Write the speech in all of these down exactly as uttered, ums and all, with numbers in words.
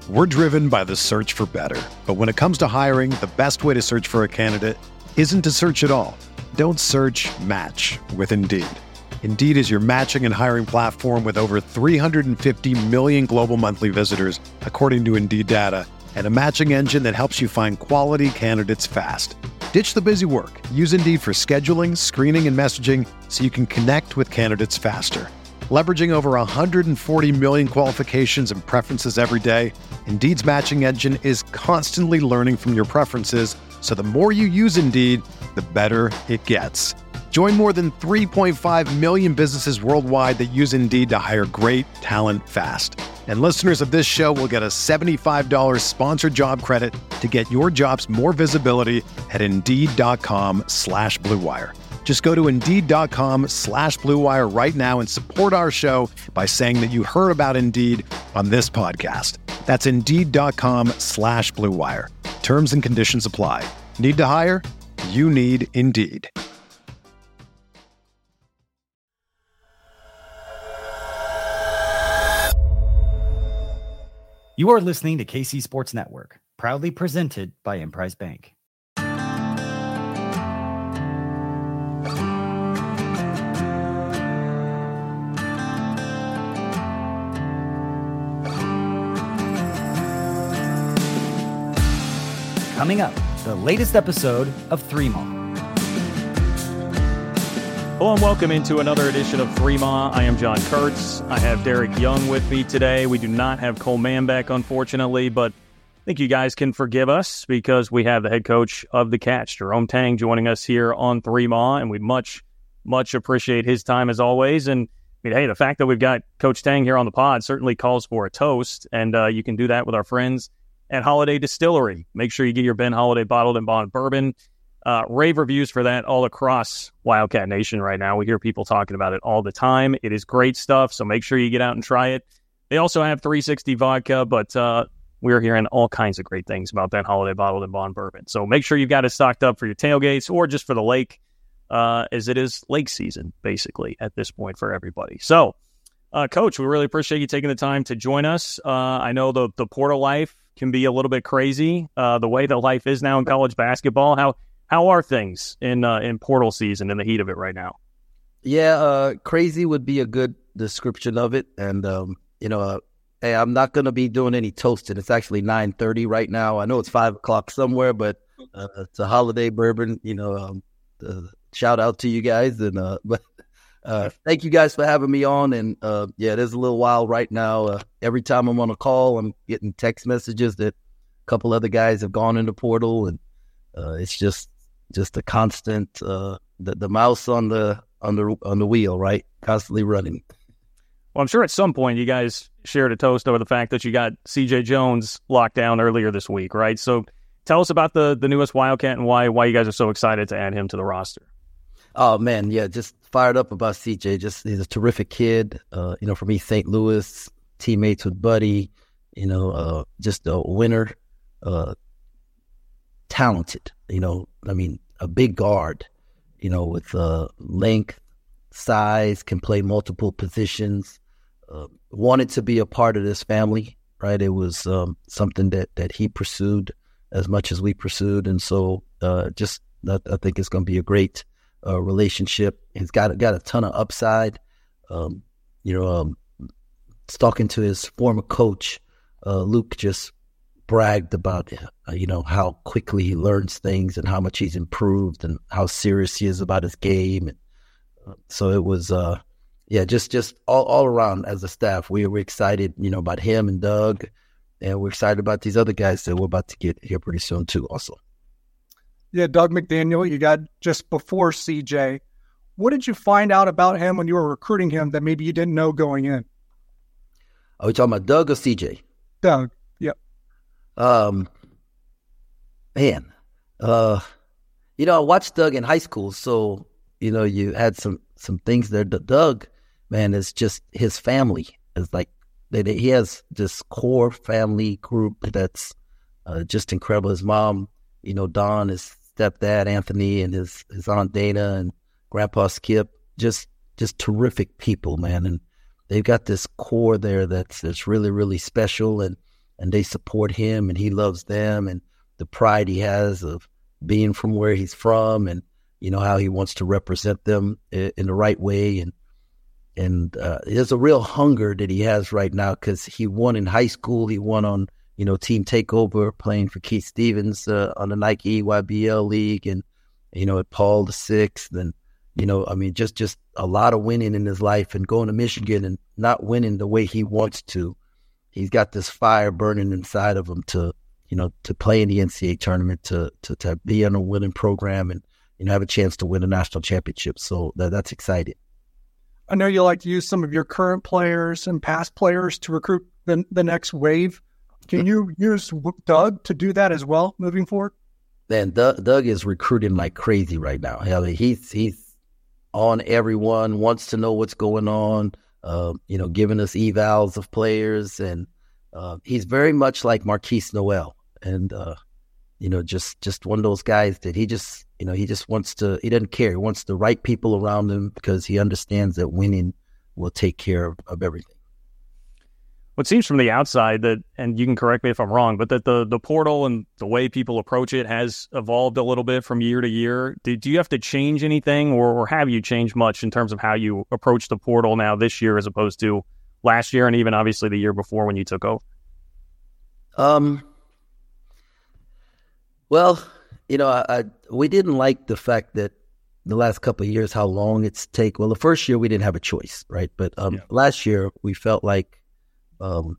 We're driven by the search for better. But when it comes to hiring, the best way to search for a candidate isn't to search at all. Don't search, match with Indeed. Indeed is your matching and hiring platform with over three hundred fifty million global monthly visitors, according to Indeed data, and a matching engine that helps you find quality candidates fast. Ditch the busy work. Use Indeed for scheduling, screening, and messaging so you can connect with candidates faster. Leveraging over one hundred forty million qualifications and preferences every day, Indeed's matching engine is constantly learning from your preferences, so the more you use Indeed, the better it gets. Join more than three point five million businesses worldwide that use Indeed to hire great talent fast. And listeners of this show will get a seventy-five dollars sponsored job credit to get your jobs more visibility at Indeed.com slash Blue Wire. Just go to Indeed.com slash Blue Wire right now and support our show by saying that you heard about Indeed on this podcast. That's Indeed.com slash Blue Wire. Terms and conditions apply. Need to hire? You need Indeed. You are listening to K C Sports Network, proudly presented by Emprise Bank. Coming up, the latest episode of Three Ma. Hello and welcome into another edition of Three Ma. I am John Kurtz. I have Derek Young with me today. We do not have Cole Manbeck, unfortunately, but I think you guys can forgive us because we have the head coach of the Cats, Jerome Tang, joining us here on Three Ma, and we much, much appreciate his time as always. And I mean, hey, the fact that we've got Coach Tang here on the pod certainly calls for a toast, and uh, you can do that with our friends at Holiday Distillery. Make sure you get your Ben Holiday bottled and bond bourbon. Uh, rave reviews for that all across Wildcat Nation right now. We hear people talking about it all the time. It is great stuff, so make sure you get out and try it. They also have three sixty vodka, but uh, we're hearing all kinds of great things about Ben Holiday bottled and bond bourbon. So make sure you've got it stocked up for your tailgates or just for the lake, uh, as it is lake season, basically, at this point for everybody. So, uh, Coach, we really appreciate you taking the time to join us. Uh, I know the, the portal life can be a little bit crazy, uh, the way that life is now in college basketball. How How are things in uh, in portal season, in the heat of it right now? Yeah, uh, crazy would be a good description of it. And, um, you know, uh, hey, I'm not going to be doing any toasting. It's actually nine thirty right now. I know it's five o'clock somewhere, but uh, it's a holiday bourbon. You know, um, uh, shout out to you guys. And uh, but uh, thank you guys for having me on. And, uh, yeah, it is a little wild right now. Uh, every time I'm on a call, I'm getting text messages that a couple other guys have gone in the portal. And uh, it's just just a constant, uh, the, the mouse on the on the on the wheel, right? Constantly running. Well, I'm sure at some point you guys shared a toast over the fact that you got C J Jones locked down earlier this week, right? So tell us about the the newest Wildcat and why why you guys are so excited to add him to the roster. Oh man, yeah, just fired up about C J. Just he's a terrific kid. Uh, you know, for me, Saint Louis, teammates with Buddy. You know, uh, just a winner. Uh, talented. You know, I mean, a big guard, you know, with uh, length, size, can play multiple positions, uh, wanted to be a part of this family, right? It was um, something that, that he pursued as much as we pursued. And so uh, just, I, I think it's going to be a great uh, relationship. He's got, got a ton of upside. Um, you know, um, talking to his former coach, uh, Luke just bragged about, uh, you know, how quickly he learns things and how much he's improved and how serious he is about his game. And uh, so it was, uh, yeah, just just all, all around as a staff, we were excited, you know, about him and Doug, and we're excited about these other guys that we're about to get here pretty soon too also. Yeah, Doug McDaniel, you got just before C J. What did you find out about him when you were recruiting him that maybe you didn't know going in? Are we talking about Doug or C J? Doug, yep. Um, man, uh, you know, I watched Doug in high school, so, you know, you had some, some things there. Doug, man, is just his family. It's like that he has this core family group that's uh, just incredible. His mom, you know, Don, his stepdad, Anthony, and his, his aunt Dana and Grandpa Skip, just, just terrific people, man. And they've got this core there that's, that's really, really special. And, and they support him, and he loves them, and the pride he has of being from where he's from, and you know how he wants to represent them in, in the right way, and and uh, there's a real hunger that he has right now because he won in high school, he won on you know Team Takeover playing for Keith Stevens uh, on the Nike E Y B L League, and you know at Paul the Sixth, and you know I mean just just a lot of winning in his life, and going to Michigan and not winning the way he wants to. He's got this fire burning inside of him to, you know, to play in the N C double A tournament, to to to be in a winning program, and you know have a chance to win a national championship. So that, that's exciting. I know you like to use some of your current players and past players to recruit the the next wave. Can you use Doug to do that as well moving forward? Man, Doug, Doug is recruiting like crazy right now. I mean, he's he's on everyone, wants to know what's going on. Uh, you know, giving us evals of players, and uh, he's very much like Marquise Noel, and uh, you know, just just one of those guys that he just, you know, he just wants to. He doesn't care. He wants the right people around him because he understands that winning will take care of, of everything. Well, it seems from the outside that, and you can correct me if I'm wrong, but that the the portal and the way people approach it has evolved a little bit from year to year. Do, do you have to change anything, or, or have you changed much in terms of how you approach the portal now this year as opposed to last year and even obviously the year before when you took over? Um. Well, you know, I, I we didn't like the fact that the last couple of years how long it's take. Well, the first year we didn't have a choice, right? But um, yeah. last year we felt like. Um,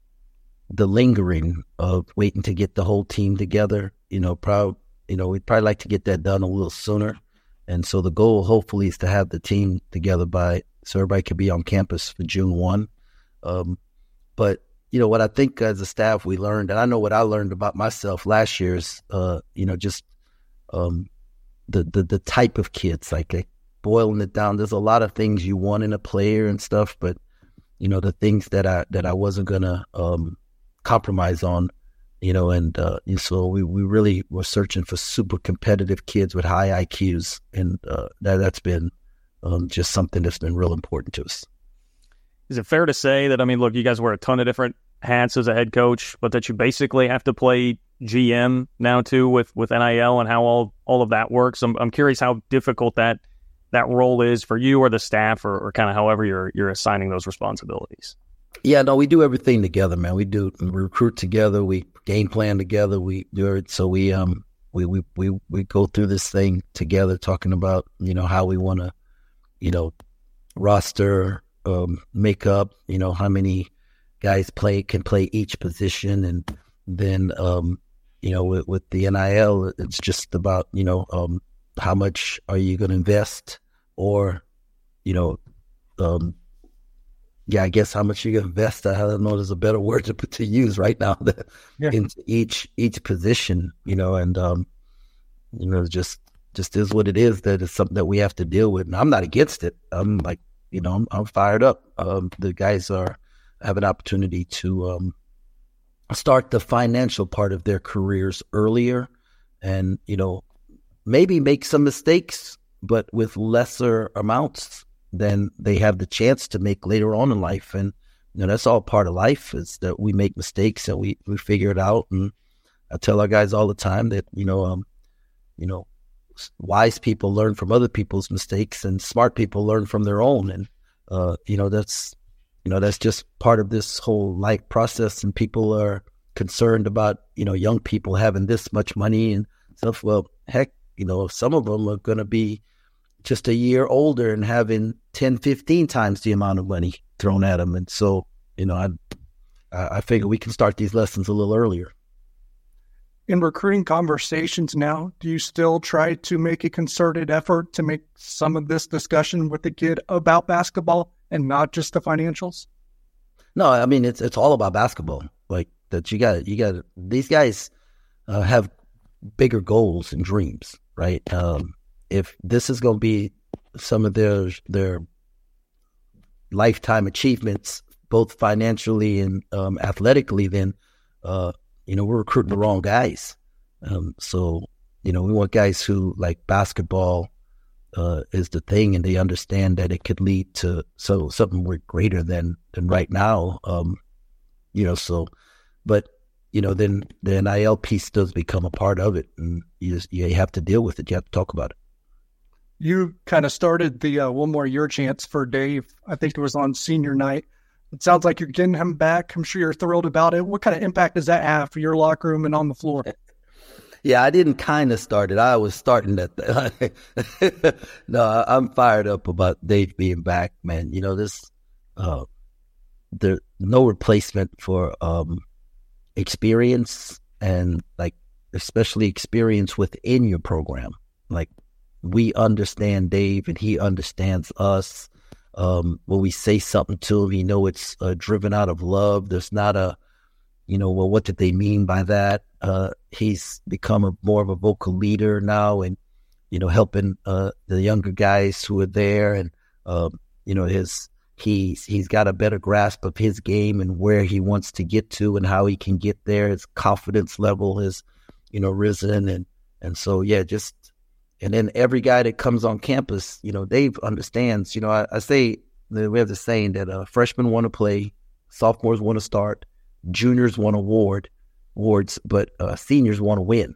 the lingering of waiting to get the whole team together, you know, proud, you know, we'd probably like to get that done a little sooner. And so the goal hopefully is to have the team together by, so everybody could be on campus for June first. Um, but, you know, what I think as a staff we learned, and I know what I learned about myself last year is, uh, you know, just um, the, the, the type of kids, like, like boiling it down. There's a lot of things you want in a player and stuff, but you know, the things that I that I wasn't gonna um, compromise on, you know, and, uh, and so we, we really were searching for super competitive kids with high I Qs, and uh, that that's been um, just something that's been real important to us. Is it fair to say that, I mean, look, you guys wear a ton of different hats as a head coach, but that you basically have to play G M now too with, with N I L and how all, all of that works? I'm I'm curious how difficult that that role is for you or the staff, or, or kind of however you're you're assigning those responsibilities. Yeah, no, we do everything together, man. We do we recruit together, we game plan together, we do it. So we um we we we, we go through this thing together, talking about, you know, how we want to, you know, roster, um, make up, you know, how many guys play can play each position, and then um, you know, with, with the N I L, it's just about, you know, um, how much are you going to invest, or, you know, um, yeah, I guess how much you can invest. I don't know, there's a better word to to use right now yeah. into each each position, you know, and um, you know, just just is what it is. That is something that we have to deal with, and I'm not against it. I'm like, you know, I'm, I'm fired up. Um, the guys are have an opportunity to um, start the financial part of their careers earlier, and you know, maybe make some mistakes, but with lesser amounts than they have the chance to make later on in life. And, you know, that's all part of life, is that we make mistakes and we, we figure it out. And I tell our guys all the time that, you know, um, you know, wise people learn from other people's mistakes, and smart people learn from their own. And, uh, you know, that's, you know, that's just part of this whole life process. And people are concerned about, you know, young people having this much money and stuff. Well, heck, you know, some of them are going to be just a year older and having ten, fifteen times the amount of money thrown at them. And so, you know, I I figure we can start these lessons a little earlier. In recruiting conversations now, do you still try to make a concerted effort to make some of this discussion with the kid about basketball and not just the financials? No, I mean, it's it's all about basketball. Like, that you got, you got, these guys uh, have bigger goals and dreams, right? Um, if this is going to be some of their their lifetime achievements, both financially and um, athletically, then uh, you know, we're recruiting the wrong guys. Um, so you know, we want guys who, like, basketball uh, is the thing, and they understand that it could lead to so something we're greater than than right now. Um, you know, so but you know, then the N I L piece does become a part of it, and you just, you have to deal with it. You have to talk about it. You kind of started the uh, one more year chance for Dave. I think it was on senior night. It sounds like you're getting him back. I'm sure you're thrilled about it. What kind of impact does that have for your locker room and on the floor? Yeah, I didn't kind of start it. I was starting that. No, I'm fired up about Dave being back, man. You know, this, uh, there's no replacement for um, experience, and like especially experience within your program. Like, we understand Dave and he understands us. Um, when we say something to him, you know, it's uh, driven out of love. There's not a, you know, well, what did they mean by that? Uh, he's become a more of a vocal leader now, and, you know, helping uh, the younger guys who are there. And, um, you know, his, he's, he's got a better grasp of his game and where he wants to get to and how he can get there. His confidence level has, you know, risen. And, and so, yeah, just, and then every guy that comes on campus, you know, Dave understands. You know, I, I say, we have the saying that uh, freshmen want to play, sophomores want to start, juniors want award, awards, but uh, seniors want to win.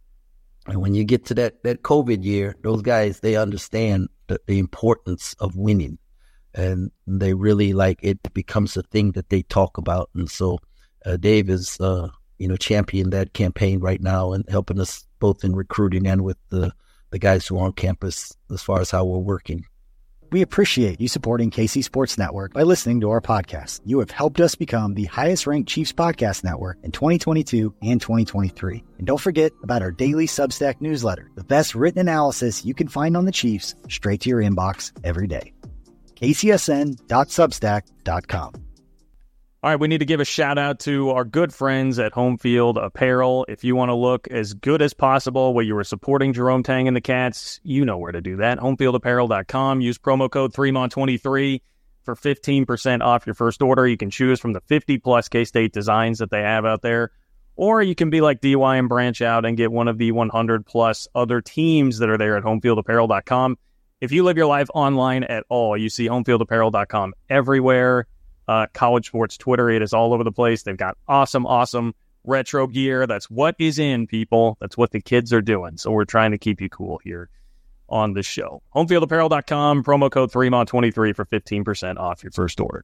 And when you get to that that COVID year, those guys, they understand the, the importance of winning. And they really, like, it becomes a thing that they talk about. And so uh, Dave is, uh, you know, championing that campaign right now and helping us both in recruiting and with the the guys who are on campus as far as how we're working. We appreciate you supporting K C Sports Network by listening to our podcast. You have helped us become the highest ranked Chiefs podcast network in twenty twenty-two and twenty twenty-three. And don't forget about our daily Substack newsletter, the best written analysis you can find on the Chiefs straight to your inbox every day. K C S N dot substack dot com. All right, we need to give a shout out to our good friends at Home Field Apparel. If you want to look as good as possible while you were supporting Jerome Tang and the Cats, you know where to do that. home field apparel dot com. Use promo code three mon twenty-three for fifteen percent off your first order. You can choose from the fifty plus K-State designs that they have out there. Or you can be like D Y and branch out and get one of the one hundred plus other teams that are there at home field apparel dot com. If you live your life online at all, you see home field apparel dot com everywhere. Uh, college sports Twitter, it is all over the place. They've got awesome, awesome retro gear. That's what is in, people. That's what the kids are doing. So we're trying to keep you cool here on the show. home field apparel dot com, promo code three mon twenty-three for fifteen percent off your first order.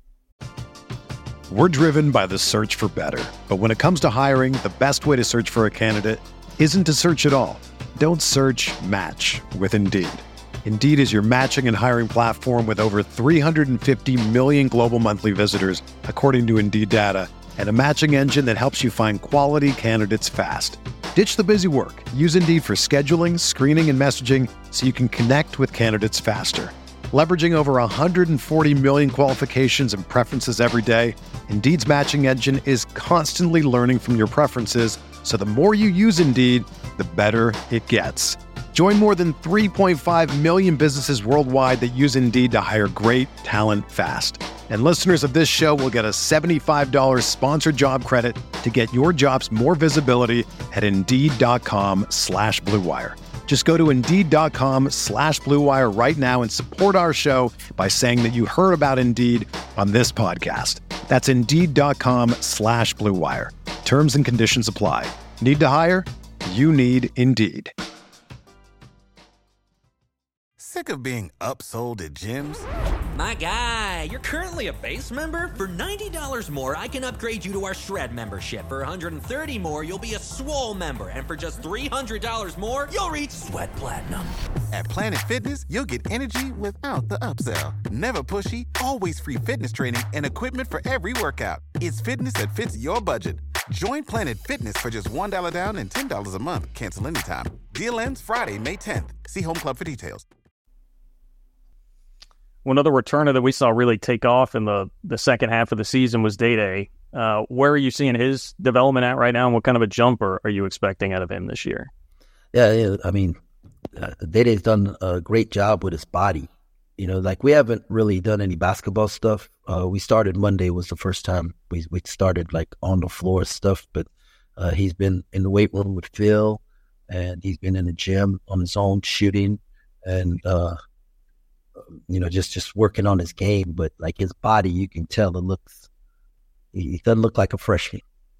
We're driven by the search for better. But when it comes to hiring, the best way to search for a candidate isn't to search at all. Don't search, match with Indeed. Indeed is your matching and hiring platform with over three hundred fifty million global monthly visitors, according to Indeed data, and a matching engine that helps you find quality candidates fast. Ditch the busy work. Use Indeed for scheduling, screening, and messaging so you can connect with candidates faster. Leveraging over one hundred forty million qualifications and preferences every day, Indeed's matching engine is constantly learning from your preferences, so the more you use Indeed, the better it gets. Join more than three point five million businesses worldwide that use Indeed to hire great talent fast. And listeners of this show will get a seventy-five dollars sponsored job credit to get your jobs more visibility at Indeed.com slash Blue Wire. Just go to Indeed.com slash Blue Wire right now and support our show by saying that you heard about Indeed on this podcast. That's Indeed.com slash Blue Wire. Terms and conditions apply. Need to hire? You need Indeed. Sick of being upsold at gyms? My guy, you're currently a base member? For ninety dollars more, I can upgrade you to our Shred membership. For one hundred thirty dollars more, you'll be a Swole member. And for just three hundred dollars more, you'll reach Sweat Platinum. At Planet Fitness, you'll get energy without the upsell. Never pushy, always free fitness training and equipment for every workout. It's fitness that fits your budget. Join Planet Fitness for just one dollar down and ten dollars a month. Cancel anytime. Deal ends Friday, May tenth. See Home Club for details. One other returner that we saw really take off in the, the second half of the season was Day-Day. Uh, where are you seeing his development at right now, and what kind of a jumper are you expecting out of him this year? Yeah, yeah I mean, uh, Day-Day's done a great job with his body. You know, like we haven't really done any basketball stuff. Uh, we started Monday was the first time we we started like on the floor stuff, but uh, he's been in the weight room with Phil, and he's been in the gym on his own shooting, and uh, you know, just, just working on his game. But like his body, you can tell it looks, he doesn't look like a freshman.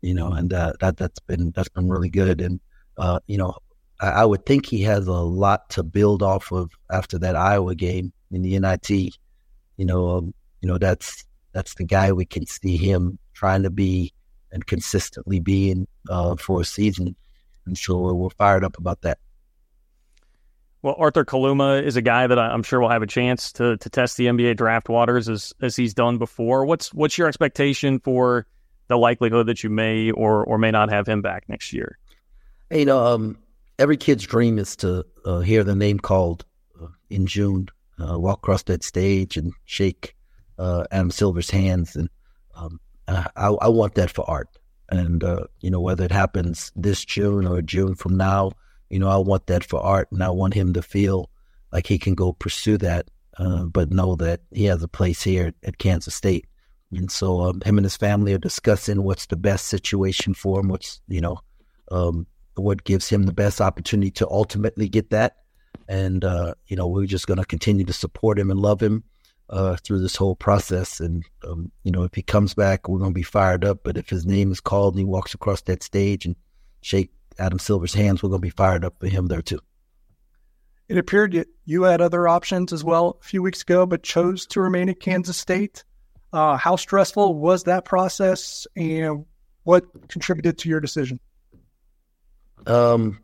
you know, and uh, that that's been that's been really good. And uh, you know, I, I would think he has a lot to build off of after that Iowa game in the N I T. You know, um, you know that's that's the guy we can see him trying to be and consistently being uh, for a season, and so we're, we're fired up about that. Well, Arthur Kaluma is a guy that I'm sure will have a chance to to test the N B A draft waters as as he's done before. What's what's your expectation for the likelihood that you may or or may not have him back next year? Hey, you know, um, every kid's dream is to uh, hear their name called uh, in June, uh, walk across that stage and shake uh, Adam Silver's hands, and um, I, I want that for Art. And uh, you know, whether it happens this June or June from now. You know, I want that for Art, and I want him to feel like he can go pursue that, uh, but know that he has a place here at, at Kansas State. And so um, him and his family are discussing what's the best situation for him, what's, you know, um, what gives him the best opportunity to ultimately get that. And, uh, you know, we're just going to continue to support him and love him uh, through this whole process. And, um, you know, if he comes back, we're going to be fired up. But if his name is called and he walks across that stage and shake Adam Silver's hands, we're going to be fired up for him there too. It appeared you, you had other options as well a few weeks ago, but chose to remain at Kansas State. Uh, how stressful was that process, and what contributed to your decision? Um,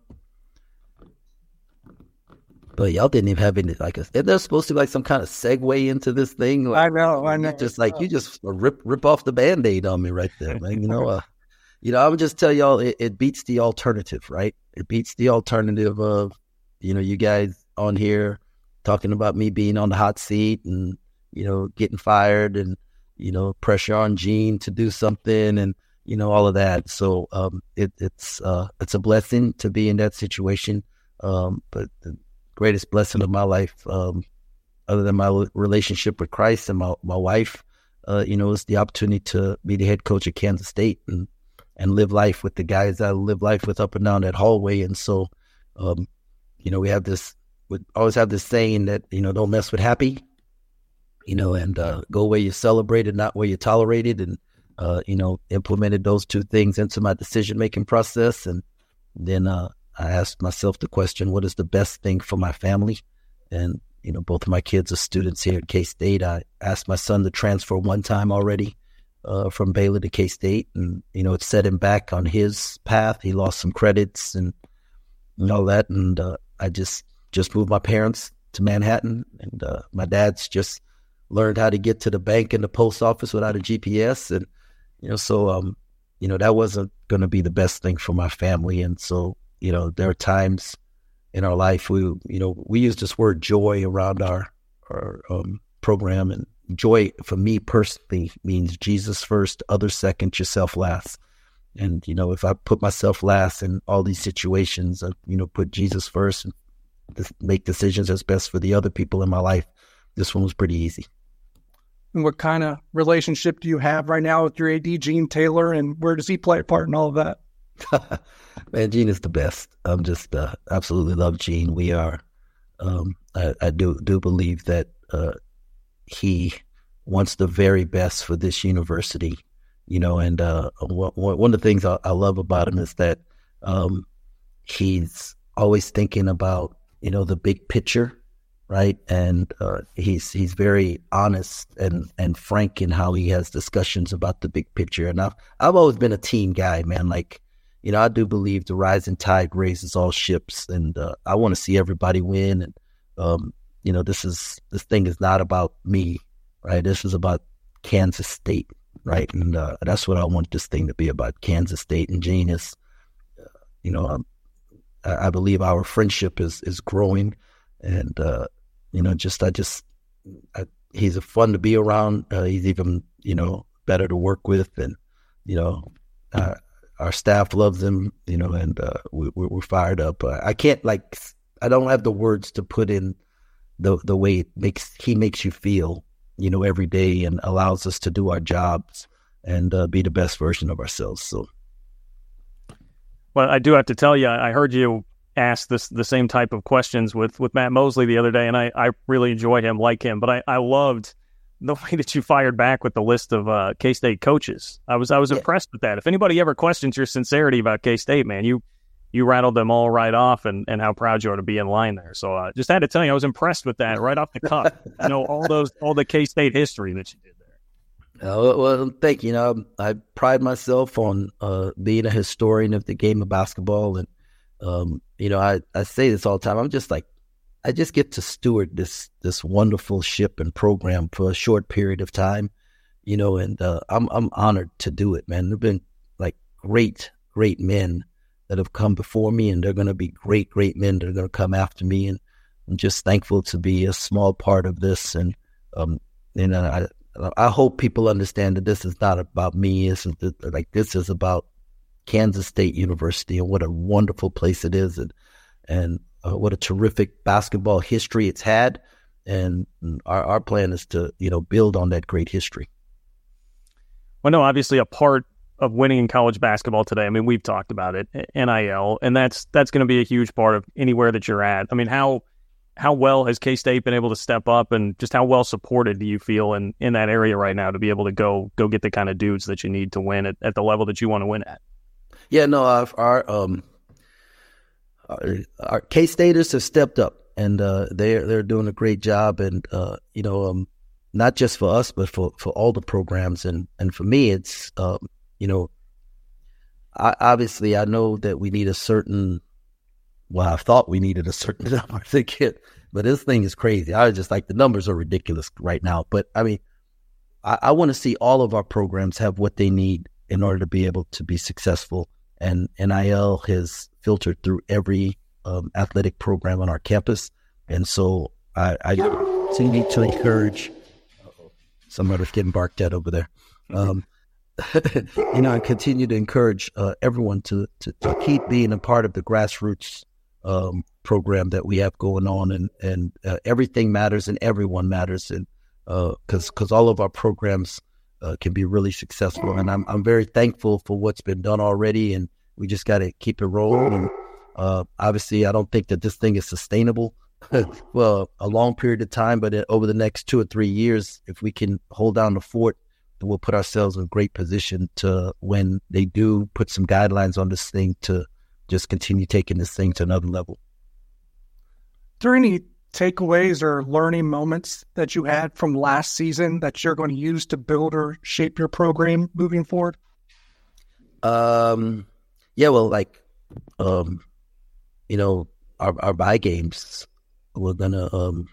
but y'all didn't even have any, like, a, there's supposed to be like some kind of segue into this thing. Like, I know, I know. Just like, you just rip rip off the Band-Aid on me right there, man. You know, uh, You know, I would just tell y'all, it, it beats the alternative, right? It beats the alternative of, you know, you guys on here talking about me being on the hot seat and, you know, getting fired and, you know, pressure on Gene to do something and, you know, all of that. So um, it, it's uh, it's a blessing to be in that situation. Um, but the greatest blessing of my life, um, other than my relationship with Christ and my, my wife, uh, you know, is the opportunity to be the head coach at Kansas State and, and live life with the guys I live life with up and down that hallway. And so, um, you know, we have this, we always have this saying that, you know, don't mess with happy, you know, and uh, go where you're celebrated, not where you're tolerated. And, uh, you know, implemented those two things into my decision-making process. And then uh, I asked myself the question, what is the best thing for my family? And, you know, both of my kids are students here at K-State. I asked my son to transfer one time already. Uh, from Baylor to K-State, and, you know, it set him back on his path. He lost some credits and, and all that, and uh, I just just moved my parents to Manhattan, and uh, my dad's just learned how to get to the bank and the post office without a G P S, and, you know, so, um, you know, that wasn't going to be the best thing for my family, and so, you know, there are times in our life we, you know, we use this word joy around our, our um, program, and joy for me personally means Jesus first, others second, yourself last. And, you know, if I put myself last in all these situations, I, you know, put Jesus first and make decisions that's best for the other people in my life, this one was pretty easy. And what kind of relationship do you have right now with your A D, Gene Taylor, and where does he play a part in all of that? Man, Gene is the best. I'm just uh, absolutely love Gene. We are, um, I, I do do believe that uh, he wants the very best for this university, you know, and uh, one, one of the things I, I love about him is that um, he's always thinking about, you know, the big picture, right? And uh, he's he's very honest and, and frank in how he has discussions about the big picture. And I've, I've always been a team guy, man. Like, you know, I do believe the rising tide raises all ships, and uh, I want to see everybody win. And, um, you know, this is this thing is not about me, right? This is about Kansas State, right? And uh, that's what I want this thing to be about, Kansas State. And Gene is, uh, you know, um, I, I believe our friendship is is growing, and uh, you know, just I just I, he's a fun to be around. Uh, he's even, you know, better to work with, and, you know, uh, our staff loves him, you know, and uh, we, we're fired up. Uh, I can't like I don't have the words to put in the the way it makes he makes you feel, you know, every day, and allows us to do our jobs and uh, be the best version of ourselves. So, well, I do have to tell you, I heard you ask this the same type of questions with, with Matt Mosley the other day, and I, I really enjoy him, like him. But I, I loved the way that you fired back with the list of uh, K-State coaches. I was I was yeah. impressed with that. If anybody ever questions your sincerity about K-State, man, you you rattled them all right off, and, and how proud you are to be in line there. So I uh, just had to tell you, I was impressed with that right off the cuff. You know, all those all the K-State history that you did there. Uh, well, thank you. You know, I pride myself on uh, being a historian of the game of basketball, and um, you know, I, I say this all the time. I'm just like, I just get to steward this this wonderful ship and program for a short period of time, you know, and uh, I'm I'm honored to do it, man. There've been like great, great men that have come before me, and they're going to be great, great men that are going to come after me, and I'm just thankful to be a small part of this. And um, you know, I I hope people understand that this is not about me. It's like this is about Kansas State University and what a wonderful place it is, and and. Uh, what a terrific basketball history it's had, and our, our plan is to, you know, build on that great history. Well, no, obviously a part of winning in college basketball today, I mean, we've talked about it, N I L, and that's that's going to be a huge part of anywhere that you're at. I mean, how how well has K-State been able to step up, and just how well supported do you feel in, in that area right now to be able to go go get the kind of dudes that you need to win at, at the level that you want to win at? Yeah, no, our, our um. Our, our K-Staters have stepped up, and uh, they're they're doing a great job, and uh, you know, um, not just for us, but for, for all the programs, and, and for me, it's um, you know, I, obviously I know that we need a certain, well, I thought we needed a certain number to get, but this thing is crazy. I was just like, the numbers are ridiculous right now, but I mean, I, I want to see all of our programs have what they need in order to be able to be successful, and N I L has filtered through every um, athletic program on our campus. And so I, I continue to encourage, somebody's getting barked at over there. Um, you know, I continue to encourage uh, everyone to, to, to keep being a part of the grassroots um, program that we have going on, and, and uh, everything matters and everyone matters. And uh, cause, cause all of our programs uh, can be really successful. And I'm, I'm very thankful for what's been done already, and we just got to keep it rolling. And uh, obviously, I don't think that this thing is sustainable well a long period of time, but over the next two or three years, if we can hold down the fort, then we'll put ourselves in a great position to, when they do put some guidelines on this thing, to just continue taking this thing to another level. Are there any takeaways or learning moments that you had from last season that you're going to use to build or shape your program moving forward? Um. Yeah, well, like, um, you know, our our bye games, we're gonna um,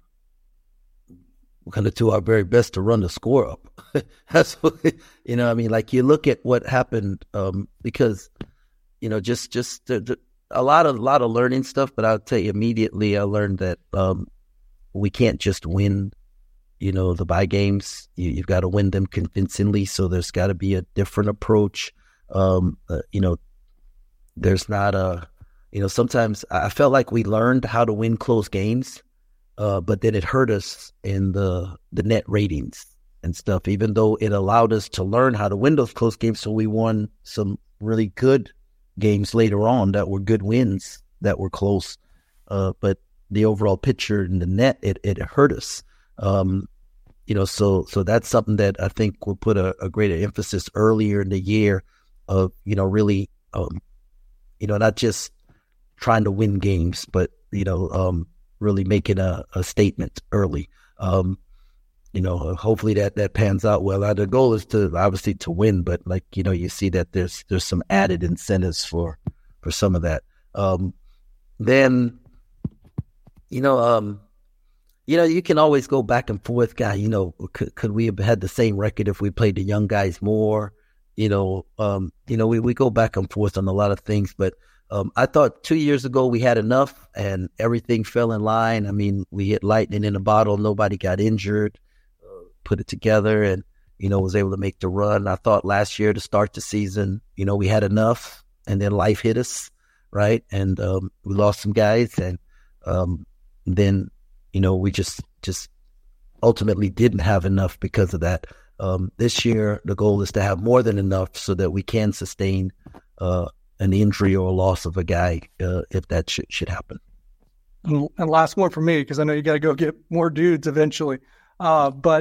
we're gonna do our very best to run the score up. That's what, you know, I mean, like, you look at what happened, um, because, you know, just just the, the, a lot of a lot of learning stuff. But I'll tell you, immediately I learned that um, we can't just win, you know, the bye games. You, you've got to win them convincingly. So there's got to be a different approach. Um, uh, you know. There's not a, you know, sometimes I felt like we learned how to win close games, uh, but then it hurt us in the the net ratings and stuff, even though it allowed us to learn how to win those close games. So we won some really good games later on that were good wins, that were close. Uh, but the overall picture in the net, it, it hurt us. Um, you know, so so that's something that I think will put a, a greater emphasis earlier in the year of, you know, really, um, you know, not just trying to win games, but, you know, um, really making a, a statement early. Um, you know, hopefully that, that pans out well. Uh, the goal is to obviously to win, but like, you know, you see that there's there's some added incentives for for some of that. Um, then, you know, um, you know, you can always go back and forth, guy. You know, could, could we have had the same record if we played the young guys more? You know, um, you know, we, we go back and forth on a lot of things, but um, I thought two years ago we had enough and everything fell in line. I mean, we hit lightning in a bottle. Nobody got injured, uh, put it together, and, you know, was able to make the run. I thought last year to start the season, you know, we had enough, and then life hit us, right? And um, we lost some guys, and um, then, you know, we just just ultimately didn't have enough because of that. Um, this year, the goal is to have more than enough so that we can sustain uh, an injury or a loss of a guy uh, if that should, should happen. And last one for me, because I know you got to go get more dudes eventually. Uh, but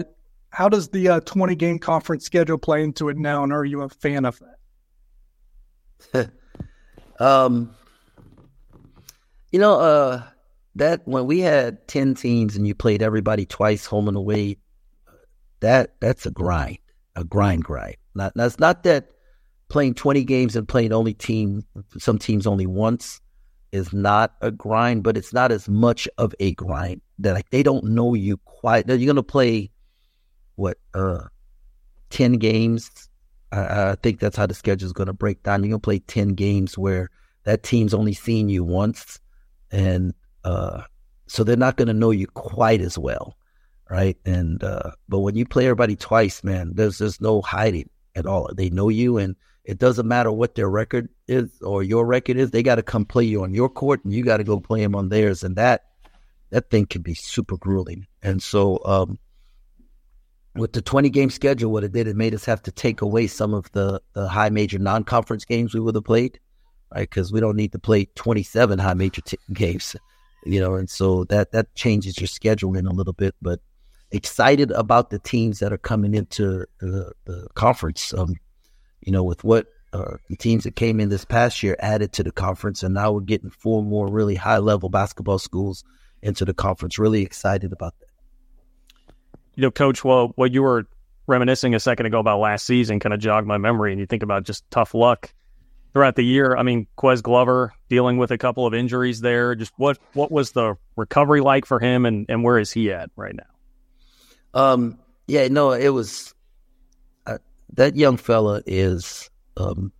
How does the uh, twenty-game conference schedule play into it now, and are you a fan of that? um, you know, uh, that when we had ten teams and you played everybody twice, home and away, that that's a grind, a grind, grind. Not that's not that playing twenty games and playing only team, some teams only once, is not a grind, but it's not as much of a grind. That like they don't know you quite. You're gonna play what uh, ten games. I, I think that's how the schedule is gonna break down. You're gonna play ten games where that team's only seen you once, and uh, so they're not gonna know you quite as well, right? And uh, but when you play everybody twice, man, there's there's no hiding at all. They know you, and it doesn't matter what their record is or your record is. They got to come play you on your court, and you got to go play them on theirs. And that that thing can be super grueling. And so um, with the twenty-game schedule, what it did, it made us have to take away some of the, the high major non-conference games we would have played, right? Because we don't need to play twenty-seven high major t- games, you know. And so that, that changes your scheduling a little bit. But excited about the teams that are coming into the, the conference. Um, You know, with what uh, the teams that came in this past year added to the conference, and now we're getting four more really high-level basketball schools into the conference. Really excited about that. You know, Coach, well, what you were reminiscing a second ago about last season kind of jogged my memory, and you think about just tough luck throughout the year. I mean, Ques Glover dealing with a couple of injuries there. Just what what was the recovery like for him, and, and where is he at right now? Um, yeah, no, it was... That young fella is, um,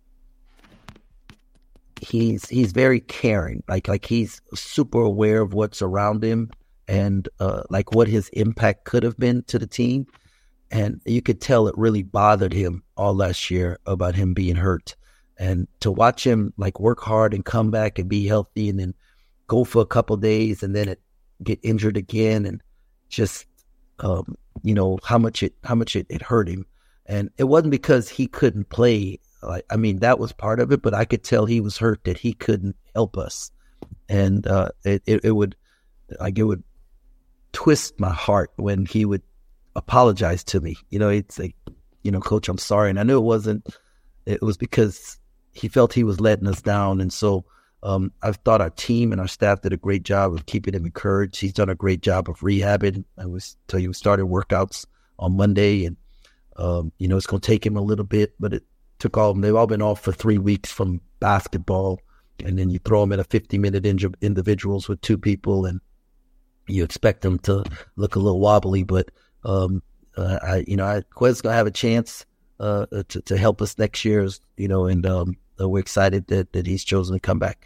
he's he's very caring. Like like he's super aware of what's around him and uh, like what his impact could have been to the team. And you could tell it really bothered him all last year about him being hurt. And to watch him like work hard and come back and be healthy and then go for a couple of days and then it get injured again and just um, you know how much it how much it, it hurt him. And it wasn't because he couldn't play. Like, I mean, that was part of it, but I could tell he was hurt that he couldn't help us. And uh, it, it, it would, like, it would twist my heart when he would apologize to me. You know, he'd say, you know, Coach, I'm sorry. And I knew it wasn't, it was because he felt he was letting us down. And so um, I thought our team and our staff did a great job of keeping him encouraged. He's done a great job of rehabbing. I was tell you, we started workouts on Monday, and Um, you know, it's going to take him a little bit, but it took all, they've all been off for three weeks from basketball. And then you throw them in a fifty minute inj- individuals with two people and you expect them to look a little wobbly. But, um, uh, I, you know, I, Ques going to have a chance uh, to, to help us next year, you know, and um, we're excited that, that he's chosen to come back.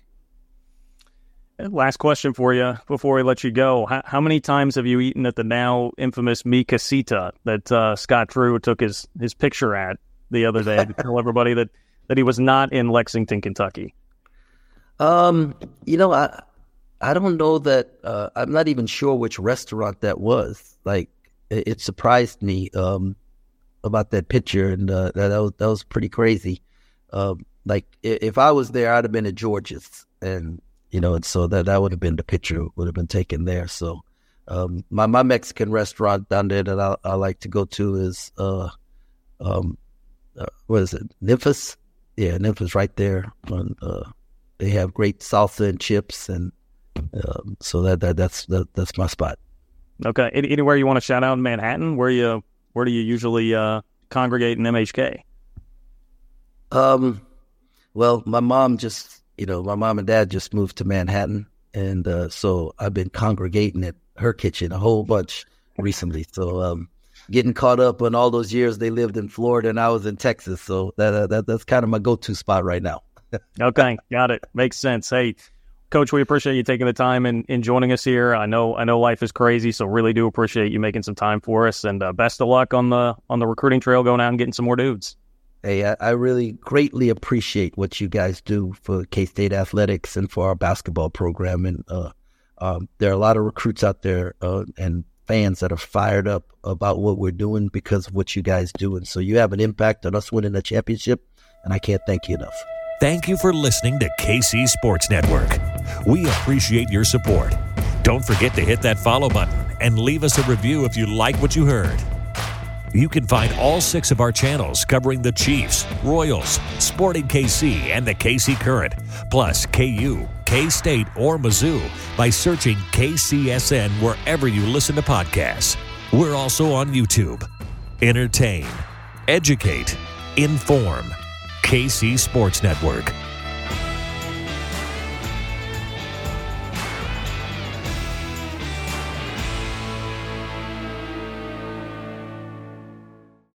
Last question for you before we let you go. How, how many times have you eaten at the now infamous Mi Casita that uh, Scott Drew took his, his picture at the other day to tell everybody that, that he was not in Lexington, Kentucky? Um, you know, I I don't know that. Uh, I'm not even sure which restaurant that was. Like, it, it surprised me um, about that picture, and uh, that, that was that was pretty crazy. Um, like, if, if I was there, I'd have been at George's, and you know, and so that, that would have been the picture would have been taken there. So um, my, my Mexican restaurant down there that I, I like to go to is, uh, um, uh, what is it, Memphis? Yeah, Memphis right there. On, uh, they have great salsa and chips, and um, so that, that that's that, that's my spot. Okay. Any, anywhere you want to shout out in Manhattan? Where you where do you usually uh, congregate in M H K? Um, well, my mom just... You know, my mom and dad just moved to Manhattan, and uh, so I've been congregating at her kitchen a whole bunch recently. So um, getting caught up on all those years they lived in Florida and I was in Texas. So that, uh, that that's kind of my go-to spot right now. Okay, got it. Makes sense. Hey, Coach, we appreciate you taking the time and, and joining us here. I know I know life is crazy, so really do appreciate you making some time for us. And uh, best of luck on the on the recruiting trail, going out and getting some more dudes. Hey, I, I really greatly appreciate what you guys do for K-State athletics and for our basketball program. And uh, um, there are a lot of recruits out there uh, and fans that are fired up about what we're doing because of what you guys do. And so you have an impact on us winning a championship, and I can't thank you enough. Thank you for listening to K C Sports Network. We appreciate your support. Don't forget to hit that follow button and leave us a review if you like what you heard. You can find all six of our channels covering the Chiefs, Royals, Sporting K C, and the K C Current, plus K U, K-State, or Mizzou by searching K C S N wherever you listen to podcasts. We're also on YouTube. Entertain, educate, inform. K C Sports Network.